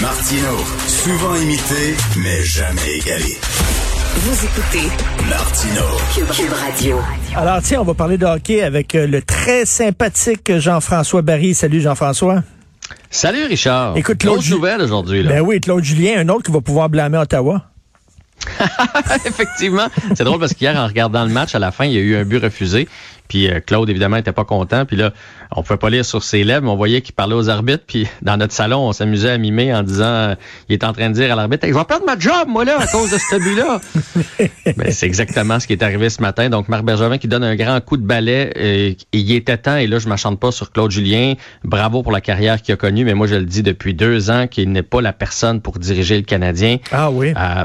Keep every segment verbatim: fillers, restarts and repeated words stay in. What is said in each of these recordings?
Martino, souvent imité, mais jamais égalé. Vous écoutez Martino, Cube, Cube Radio. Alors tiens, on va parler de hockey avec le très sympathique Jean-François Barry. Salut Jean-François. Salut Richard. Écoute, Claude Grosse nouvelle aujourd'hui. Là. Ben oui, Claude Julien, un autre qui va pouvoir blâmer Ottawa. Effectivement. C'est drôle parce qu'hier, en regardant le match, à la fin, il y a eu un but refusé. Puis euh, Claude, évidemment, était pas content. Puis là, on pouvait pas lire sur ses lèvres, mais on voyait qu'il parlait aux arbitres. Puis dans notre salon, on s'amusait à mimer en disant, euh, il est en train de dire à l'arbitre, hey, je vais perdre ma job, moi, là, à cause de ce but-là. Ben, c'est exactement ce qui est arrivé ce matin. Donc, Marc Bergevin qui donne un grand coup de balai. Euh, il était temps, et là, je m'achante pas sur Claude Julien. Bravo pour la carrière qu'il a connue, mais moi, je le dis depuis deux ans qu'il n'est pas la personne pour diriger le Canadien. Ah oui. Euh,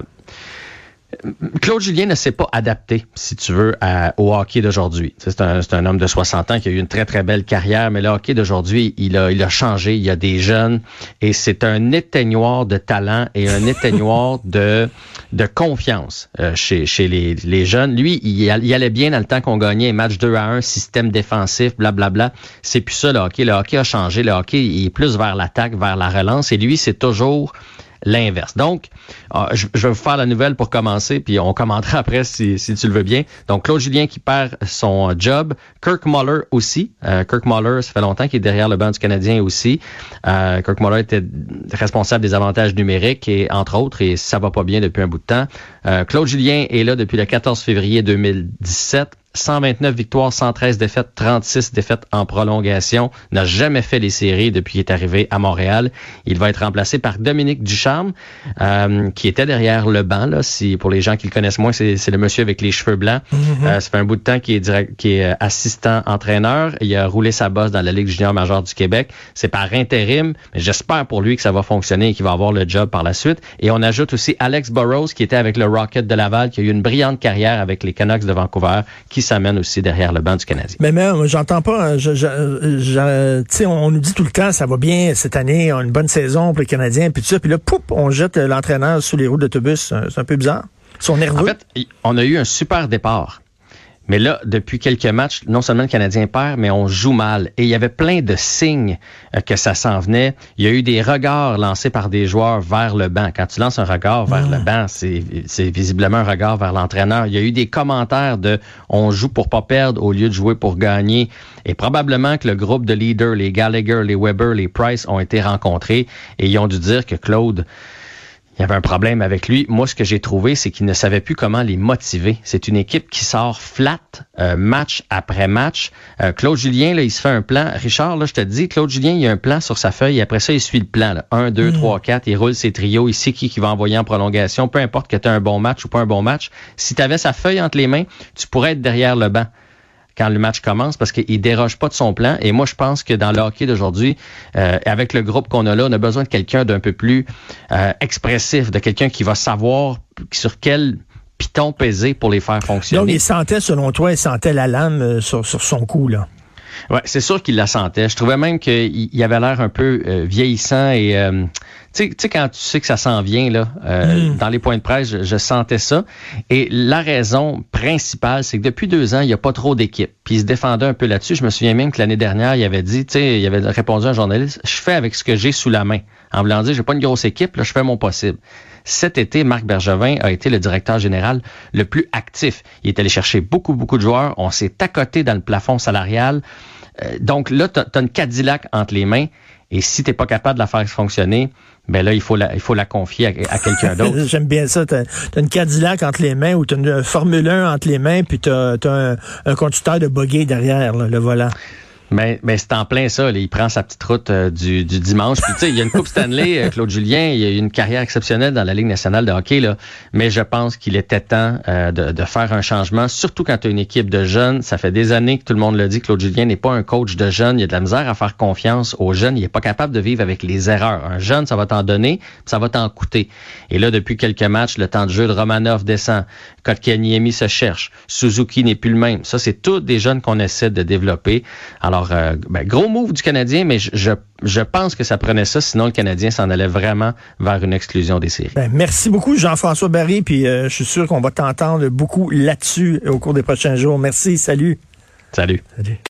Claude Julien ne s'est pas adapté, si tu veux, à, au hockey d'aujourd'hui. C'est un, c'est un homme de soixante ans qui a eu une très, très belle carrière, mais le hockey d'aujourd'hui, il a, il a changé. Il y a des jeunes et c'est un éteignoir de talent et un éteignoir de, de confiance euh, chez, chez les, les jeunes. Lui, il, il allait bien dans le temps qu'on gagnait match deux à un, système défensif, blablabla. C'est plus ça, le hockey. Le hockey a changé. Le hockey, il est plus vers l'attaque, vers la relance et lui, c'est toujours l'inverse. Donc, euh, je, je vais vous faire la nouvelle pour commencer, puis on commentera après si, si tu le veux bien. Donc, Claude Julien qui perd son job. Kirk Muller aussi. Euh, Kirk Muller, ça fait longtemps qu'il est derrière le banc du Canadien aussi. Euh, Kirk Muller était responsable des avantages numériques, et entre autres, et ça va pas bien depuis un bout de temps. Euh, Claude Julien est là depuis le quatorze février deux mille dix-sept. cent vingt-neuf victoires, cent treize défaites, trente-six défaites en prolongation. N'a jamais fait les séries depuis qu'il est arrivé à Montréal. Il va être remplacé par Dominique Ducharme, euh, qui était derrière le banc. Là, si pour les gens qui le connaissent moins, c'est, c'est le monsieur avec les cheveux blancs. Mm-hmm. Euh, ça fait un bout de temps qu'il est, direct, qu'il est assistant entraîneur. Il a roulé sa bosse dans la Ligue junior majeure du Québec. C'est par intérim, mais j'espère pour lui que ça va fonctionner et qu'il va avoir le job par la suite. Et on ajoute aussi Alex Burrows, qui était avec le Rocket de Laval, qui a eu une brillante carrière avec les Canucks de Vancouver, qui s'amène aussi derrière le banc du Canadien. Mais même, j'entends pas, je, je, je, tu sais, on nous dit tout le temps, ça va bien cette année, on a une bonne saison pour les Canadiens, puis tout ça, puis là, poup, on jette l'entraîneur sous les roues d'autobus. C'est un peu bizarre. Ils sont nerveux. En fait, on a eu un super départ. Mais là, depuis quelques matchs, non seulement le Canadien perd, mais on joue mal. Et il y avait plein de signes euh, que ça s'en venait. Il y a eu des regards lancés par des joueurs vers le banc. Quand tu lances un regard vers mmh. le banc, c'est, c'est visiblement un regard vers l'entraîneur. Il y a eu des commentaires de « on joue pour pas perdre au lieu de jouer pour gagner ». Et probablement que le groupe de leaders, les Gallagher, les Weber, les Price ont été rencontrés et ils ont dû dire que Claude... il y avait un problème avec lui. Moi, ce que j'ai trouvé, c'est qu'il ne savait plus comment les motiver. C'est une équipe qui sort flat, euh, match après match. Euh, Claude Julien, là, il se fait un plan. Richard, là, je te dis, Claude Julien, il y a un plan sur sa feuille. Et après ça, il suit le plan. Là. Un, deux, mmh. trois, quatre. Il roule ses trios. Il sait qui, qui va envoyer en prolongation. Peu importe que tu aies un bon match ou pas un bon match. Si tu avais sa feuille entre les mains, tu pourrais être derrière le banc quand le match commence, parce qu'il déroge pas de son plan. Et moi, je pense que dans le hockey d'aujourd'hui, euh, avec le groupe qu'on a là, on a besoin de quelqu'un d'un peu plus euh, expressif, de quelqu'un qui va savoir sur quel piton peser pour les faire fonctionner. Donc, il sentait, selon toi, il sentait la lame euh, sur, sur son cou, là. Ouais, c'est sûr qu'il la sentait. Je trouvais même qu'il il avait l'air un peu euh, vieillissant et euh, tu sais quand tu sais que ça s'en vient là, euh, mm. dans les points de presse, je, je sentais ça. Et la raison principale, c'est que depuis deux ans, il n'y a pas trop d'équipe. Puis il se défendait un peu là-dessus. Je me souviens même que l'année dernière, il avait dit, tu sais, il avait répondu à un journaliste, je fais avec ce que j'ai sous la main. En voulant dire, j'ai pas une grosse équipe, là, je fais mon possible. Cet été, Marc Bergevin a été le directeur général le plus actif. Il est allé chercher beaucoup, beaucoup de joueurs. On s'est accoté dans le plafond salarial. Euh, donc là, tu as une Cadillac entre les mains. Et si tu n'es pas capable de la faire fonctionner, ben là, il faut la, il faut la confier à, à quelqu'un d'autre. J'aime bien ça. Tu as une Cadillac entre les mains ou tu as une Formule un entre les mains, puis tu as un, un conducteur de buggy derrière là, le volant. Mais, mais c'est en plein ça. Là, il prend sa petite route euh, du, du dimanche. Puis tu sais, il y a une Coupe Stanley, euh, Claude Julien, il a eu une carrière exceptionnelle dans la Ligue nationale de hockey. Là. Mais je pense qu'il était temps euh, de, de faire un changement, surtout quand tu as une équipe de jeunes. Ça fait des années que tout le monde le dit, Claude Julien n'est pas un coach de jeunes. Il y a de la misère à faire confiance aux jeunes. Il n'est pas capable de vivre avec les erreurs. Un jeune, ça va t'en donner, ça va t'en coûter. Et là, depuis quelques matchs, le temps de jeu de Romanov descend. Kotkaniemi se cherche. Suzuki n'est plus le même. Ça, c'est tous des jeunes qu'on essaie de développer. Alors, euh, ben, gros move du Canadien, mais je, je, je pense que ça prenait ça, sinon le Canadien s'en allait vraiment vers une exclusion des séries. Ben, merci beaucoup, Jean-François Barry, puis euh, je suis sûr qu'on va t'entendre beaucoup là-dessus au cours des prochains jours. Merci, salut. Salut. Salut.